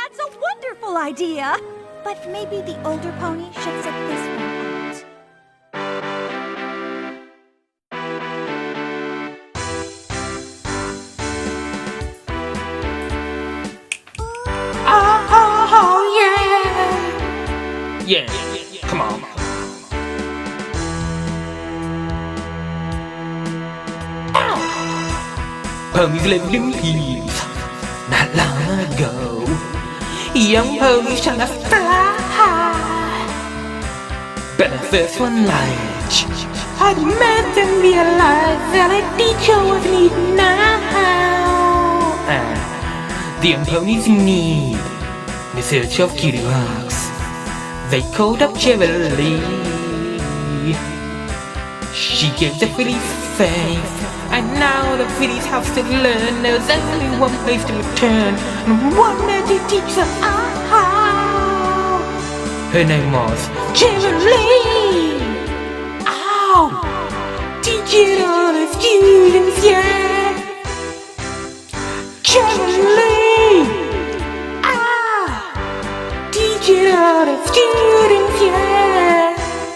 That's a wonderful idea! But maybe the older pony should sit this one out. Oh, yeah! Yeah, come on. Ponies lived in peace not long ago. Young ponies trying to fly, but the first one lied. I'd made them realize that a teacher was needed now. The young ponies in need, in search of cutie marks, they called up Cheverly. She gave the fillies faith, and now the fillies have to learn there's only one place to return, and one there to teach them how. Her name was Cheverly. Ow! Teaching all the students, yeah. Cheverly. Teaching all the students, yeah.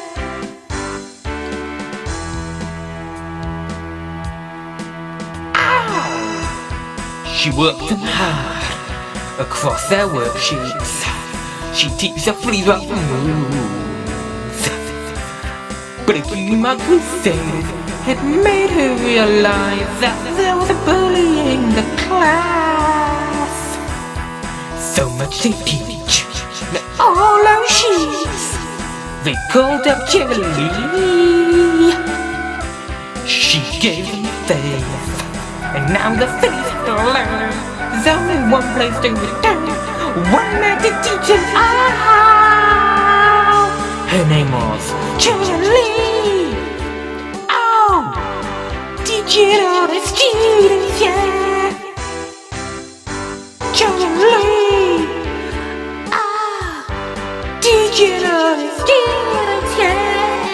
She worked them hard across their worksheets. She teaches the fleas what moves. But a cutie mark crusade had made her realize that there was a bully in the class. So much they teach, and all our sheets. They called up Cheverly. She gave them faith, and now the fillies have to learn there's only one place to return, one man to teach them how. Her name was Cheverly. Oh, teaching all the students, yeah. Cheverly. Teaching all the students, yeah.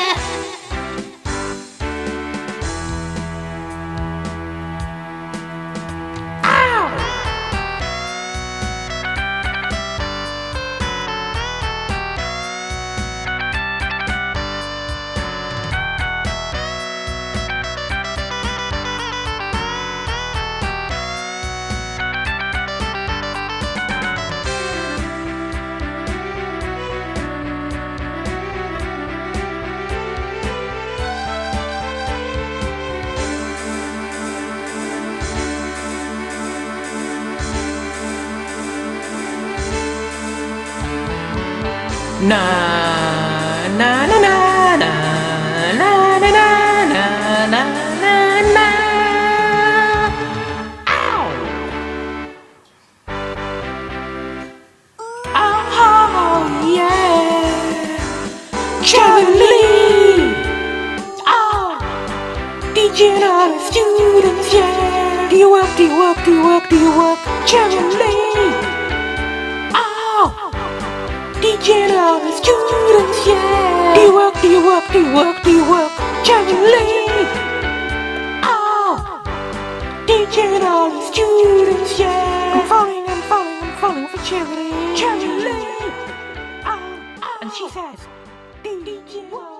Na na na na na na na na na na na. Ow! Oh yeah, Cheverly. Oh, teaching all the students, yeah. Do you work? Do you work? Do you work? Do you work? Cheverly. Teaching all the students, yeah. Do you work? Do you work? Do you work? Do you work? Cheverly. Oh, teaching all the students, yeah. I'm falling for Cheverly. Cheverly. Oh, and she says, teaching all